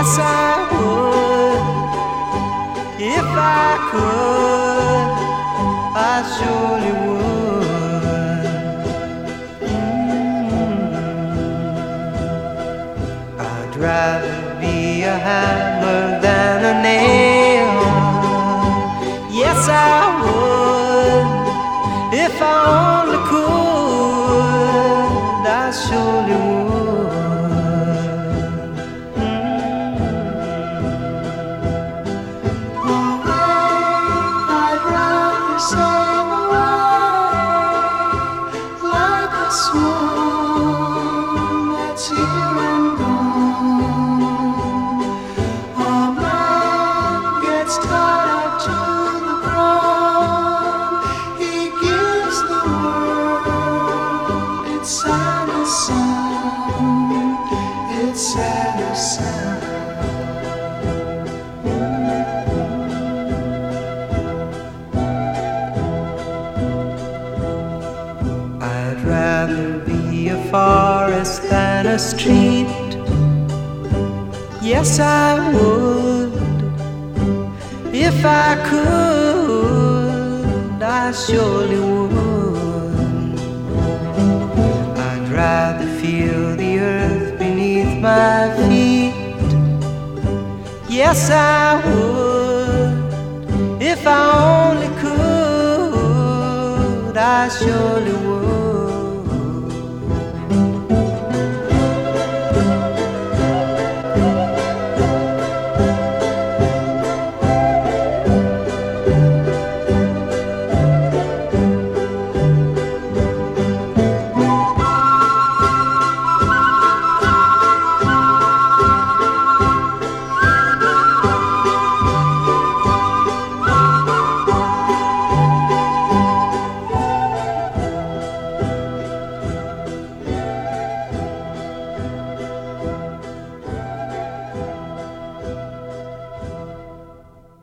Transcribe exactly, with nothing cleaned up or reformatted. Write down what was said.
Yes, I would. If I could, I surely would. Mm-hmm. I'd rather be a hammer than a nail. Yes, I would. If I only could, I surely would. Swan that's here and gone. A man gets tied up to the ground. He gives the world its saddest sound, its saddest sound. I'd rather be a forest than a street. Yes, I would. If I could, I surely would. I'd rather feel the earth beneath my feet. Yes, I would. If I only could, I surely would.